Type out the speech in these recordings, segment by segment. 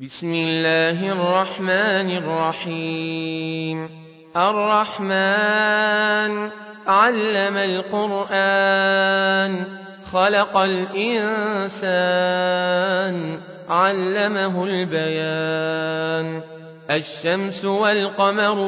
بسم الله الرحمن الرحيم الرحمن علم القرآن خلق الإنسان علمه البيان الشمس والقمر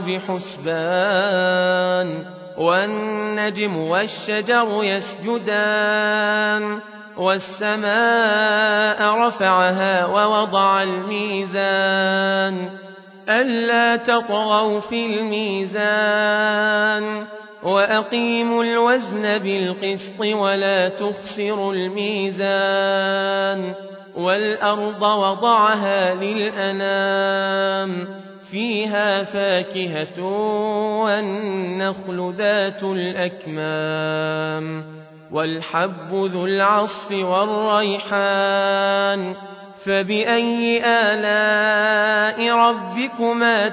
بحسبان والنجم والشجر يسجدان والسماء رفعها ووضع الميزان ألا تطغوا في الميزان وأقيموا الوزن بالقسط ولا تخسروا الميزان والأرض وضعها للأنام فيها فاكهة والنخل ذات الأكمام والحب ذو العصف والريحان فبأي آلاء ربكما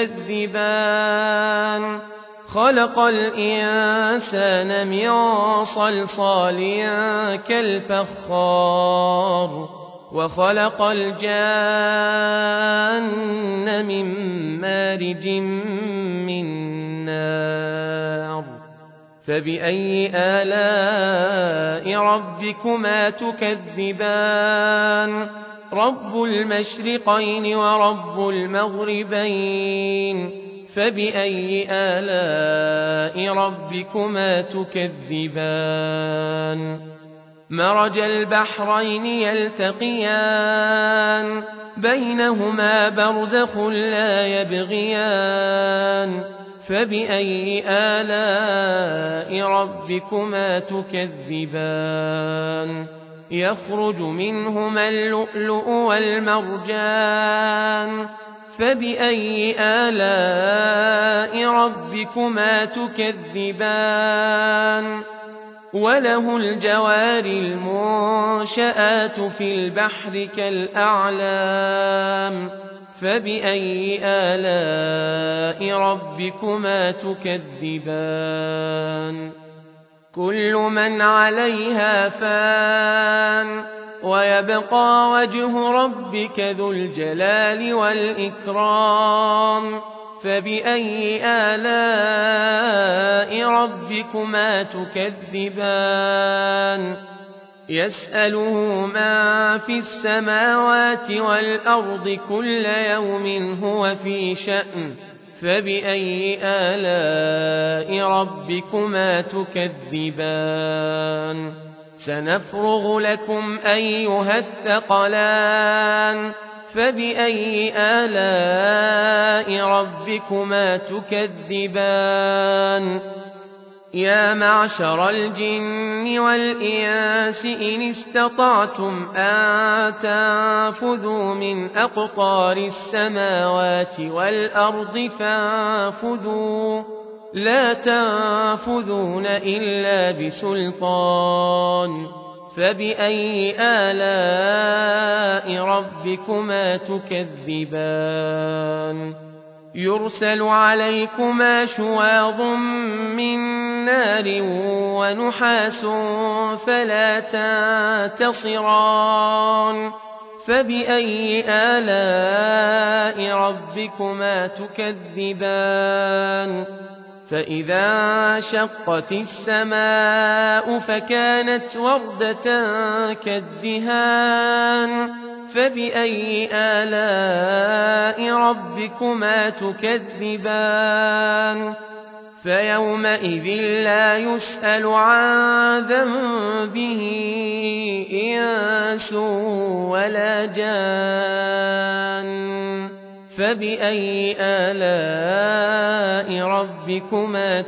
تكذبان خلق الإنسان من صلصال كالفخار وخلق الجان من مارج من نار فبأي آلاء ربكما تكذبان رب المشرقين ورب المغربين فبأي آلاء ربكما تكذبان مرج البحرين يلتقيان بينهما برزخ لا يبغيان فبأي آلاء ربكما تكذبان يخرج منهما اللؤلؤ والمرجان فبأي آلاء ربكما تكذبان وله الجوار المنشآت في البحر كالأعلام فبأي آلاء ربكما تكذبان كل من عليها فان ويبقى وجه ربك ذو الجلال والإكرام فبأي آلاء ربكما تكذبان يسأله من في السماوات والأرض كل يوم هو في شأن فبأي آلاء ربكما تكذبان سنفرغ لكم أيها الثقلان فبأي آلاء ربكما تكذبان يا معشر الجن والإنس إن استطعتم أن تنفذوا من أقطار السماوات والأرض فانفذوا لا تنفذون إلا بسلطان فبأي آلاء ربكما تكذبان يرسل عليكما شواظ من نار ونحاس فلا تنتصران فبأي آلاء ربكما تكذبان فإذا انشقت السماء فكانت وردة كالدهان فبأي آلاء ربكما تكذبان فيومئذ لا يسأل عن ذنبه إنس ولا جان فبأي آلاء ربكما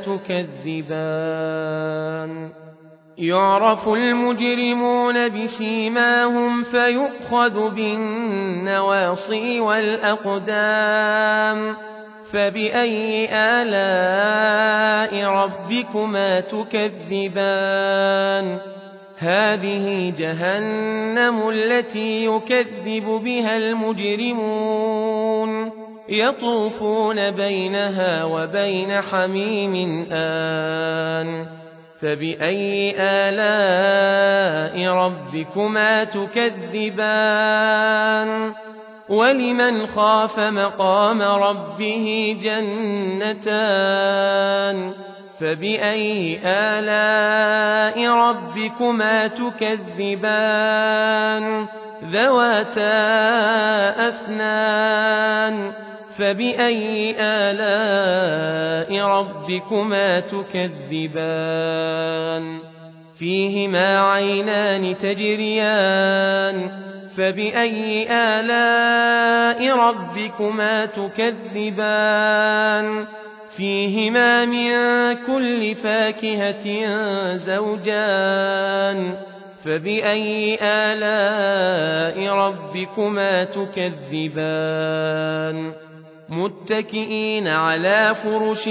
تكذبان يعرف المجرمون بسيماهم فيؤخذ بالنواصي والأقدام فبأي آلاء ربكما تكذبان هذه جهنم التي يكذب بها المجرمون يطوفون بينها وبين حميم آن فبأي آلاء ربكما تكذبان ولمن خاف مقام ربه جنتان فبأي آلاء ربكما تكذبان ذواتا أفنان فبأي آلاء ربكما تكذبان فيهما عينان تجريان فبأي آلاء ربكما تكذبان فيهما من كل فاكهة زوجان فبأي آلاء ربكما تكذبان متكئين على فرش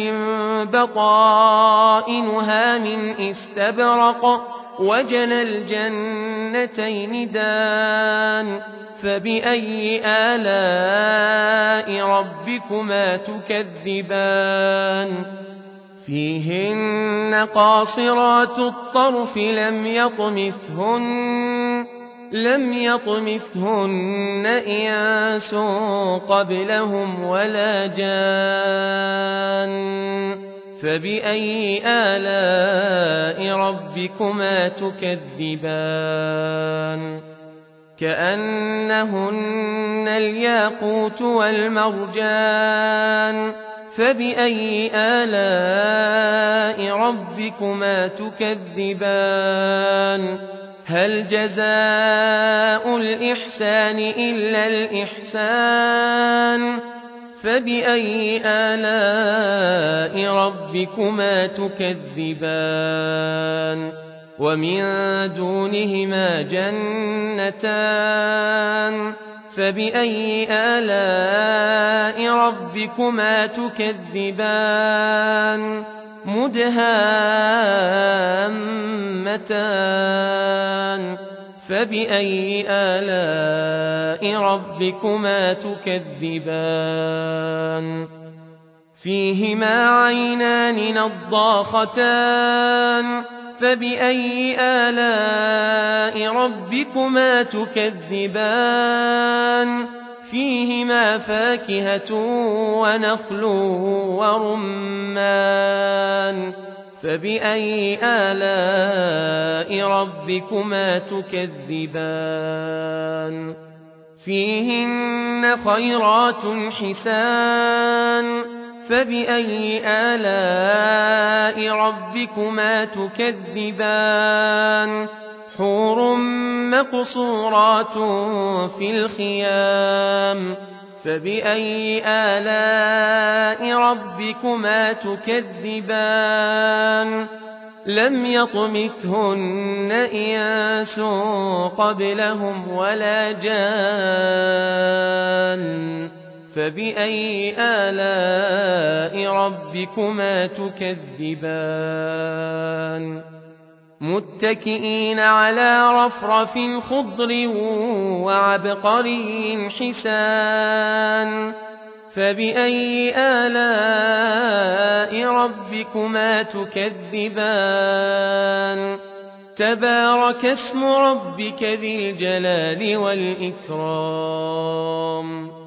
بطائنها من استبرق وجنى الجنتين دان فبأي آلاء ربكما تكذبان فيهن قاصرات الطرف لم يطمثهن إنس قبلهم ولا جان فبأي آلاء ربكما تكذبان كأنهن الياقوت والمرجان فبأي آلاء ربكما تكذبان هل جزاء الإحسان إلا الإحسان فبأي آلاء ربكما تكذبان ومن دونهما جنتان فبأي آلاء ربكما تكذبان مدهامتان فبأي آلاء ربكما تكذبان فيهما عينان نضاختان فبأي آلاء ربكما تكذبان فيهما فاكهة ونخل ورمان فبأي آلاء ربكما تكذبان فيهن خيرات حسان فبأي آلاء ربكما تكذبان حور مقصورات في الخيام فبأي آلاء ربكما تكذبان لم يطمثهن إنس قبلهم ولا جان فبأي آلاء ربكما تكذبان متكئين على رفرف خضر وعبقري حسان فبأي آلاء ربكما تكذبان تبارك اسم ربك ذي الجلال والإكرام